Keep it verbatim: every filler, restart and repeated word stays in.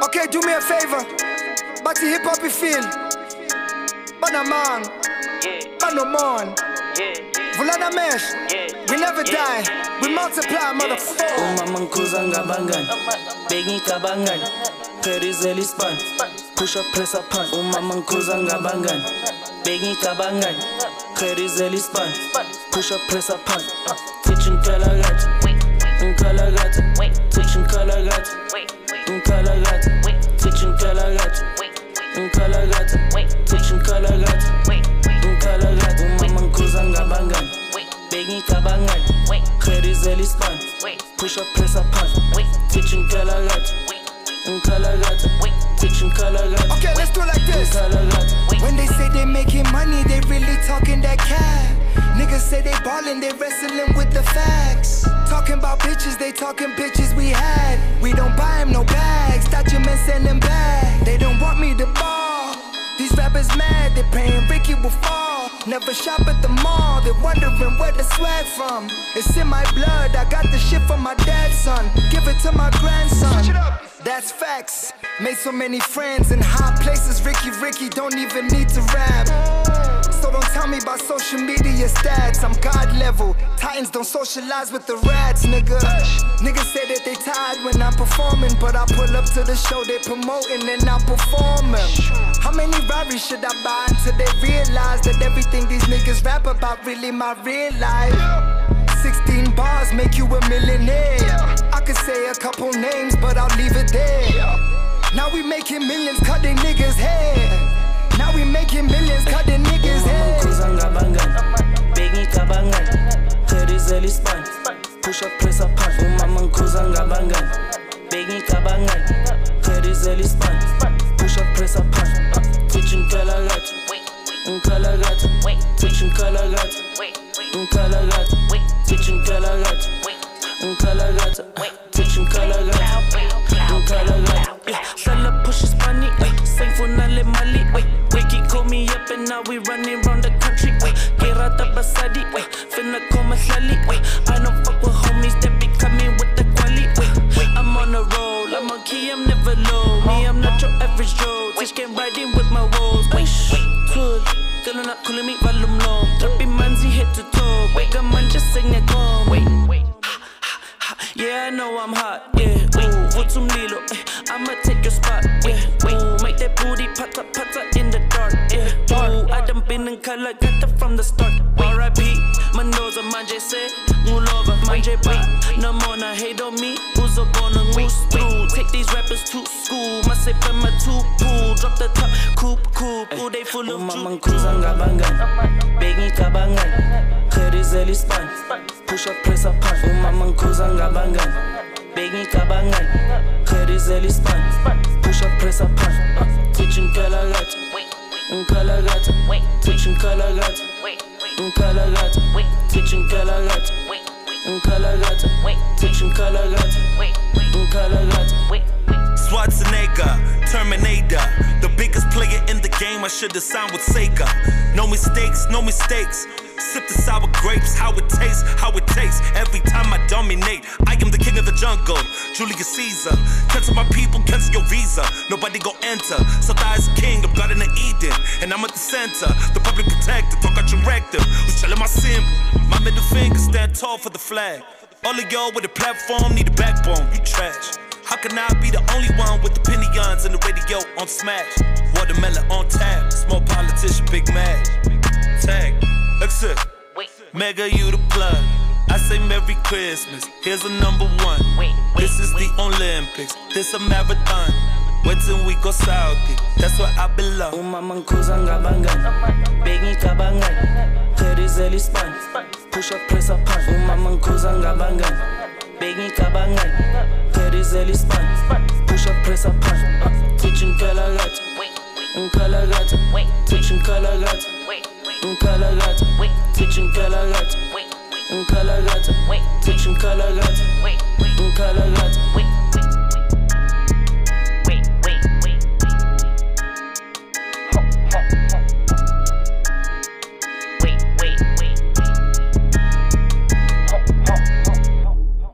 Okay, do me a favor. But the hip hop you feel. Banamang. Banomon. Vulana mesh. We never die. We multiply, motherfucker. Umamang kuzanga bangan. Begging kabangan. Perizeli span. Push up, press up, pan. Umamang kuzanga bangan. Begging kabangan. Perizeli span. Push up, press up, pan. Teaching kalagat. Unkalagat. Teaching kalagat. Unkalagat. Teaching kalagat. Unkalagat. Teaching kalagat. Unkalagat. Umamang kuzanga bangan. Begging kabangan. Perizeli span. Push up, press up, pan. Teaching kalagat. Unkalagat. Teaching kalagat. Okay, let's do it like this. When they say they making money, they really talking that cash. Niggas say they ballin', they wrestling with the facts. Talking about bitches, they talking bitches we had. We don't buy them no bags, documents send them back. They don't want me to ball. These rappers mad, they praying Ricky will fall. Never shop at the mall, they wondering where the swag from. It's in my blood, I got the shit from my dad's son. Give it to my grandson. That's facts. Made so many friends in high places. Ricky, Ricky don't even need to rap. So don't tell me about social media stats. I'm God level. Titans don't socialize with the rats, nigga. Niggas say that they tired when I'm performing, but I pull up to the show they promoting and I'm performing. How many Rarries should I buy until they realize that everything these niggas rap about really my real life? sixteen bars make you a millionaire. I could say a couple names, but I'll leave it there. Now we making millions, cut they niggas' hair. Now we making millions, cut the niggas' hair. Kuzanga bangan, begging kabangan, perizeli span, push up, press up, pan. Umamang kuzanga bangan, begging kabangan, perizeli span, push up, press up, pan. Teaching kalagat, unkalagat, teaching kalagat, unkalagat, teaching kalagat, unkalagat, teaching kalagat, unkalagat. Shala pushes money, same for Nale Mali. Ricky call me up and now we running round the country. Gerata Basadi, finna coma Shali. I don't fuck with homies that be coming with the quali. I'm on a roll, I'm on key, I'm never low. Me, I'm not your average Joe. Teach game riding with my woes. Cool, girl not calling me volume low. Trappy manzi head to toe. Wake up man, just sing it home. Wait, wait. Yeah, I know I'm hot, yeah. Ooh, what's some lilo? I'ma take your spot, yeah. Ooh, make that booty pata pata in the dark, yeah. Ooh, I done been in color, got it from the start. R I P, Mendoza, manje se, mulova, manje ba. No more, na hate on me. Uzo bona moose through. Take these rappers to school. My sip and my two pool. Drop the top, coupe, coupe. Ooh, they full of juice. Umamang kuzanga bangan, begging kabangan, perizeli span. Push up, press up, pan. Umamang kuzanga bangan, begging kabangan, perizeli span. Push up, press up, pan. Teaching kalagat, unkalagat, teaching kalagat, unkalagat, teaching kalagat, unkalagat, teaching kalagat, unkalagat. Schwarzenegger, Terminator, the biggest player in the game. I should have signed with Sega. No mistakes, no mistakes. Sip the sour grapes, how it tastes, how it tastes. Every time I dominate, I am the king of the jungle, Julius Caesar. Cancel my people, cancel your visa. Nobody go enter. So I is king, I'm God in the Eden, and I'm at the center. The public protector, talk out your rectum. Who's telling my symbol? My middle finger stand tall for the flag. All of y'all with a platform need a backbone. You trash. How can I be the only one with the opinions and the radio on smash? Watermelon on tap, small politician, big mad. Tag. Exit. Mega, you the plug. I say Merry Christmas. Here's a number one. This is the Olympics. This a marathon. Wait till we go Saudi. That's where I belong. Umamang kuzanga bangan, begging kabangan, perizeli span. Push up, press up, pan. Umamang kuzanga bangan, begging kabangan, perizeli span. Push up, press up, pan. Teaching kalagat, unkalagat, teaching kalagat. Unkalagat, teaching kalagat, unkalagat, teaching kalagat.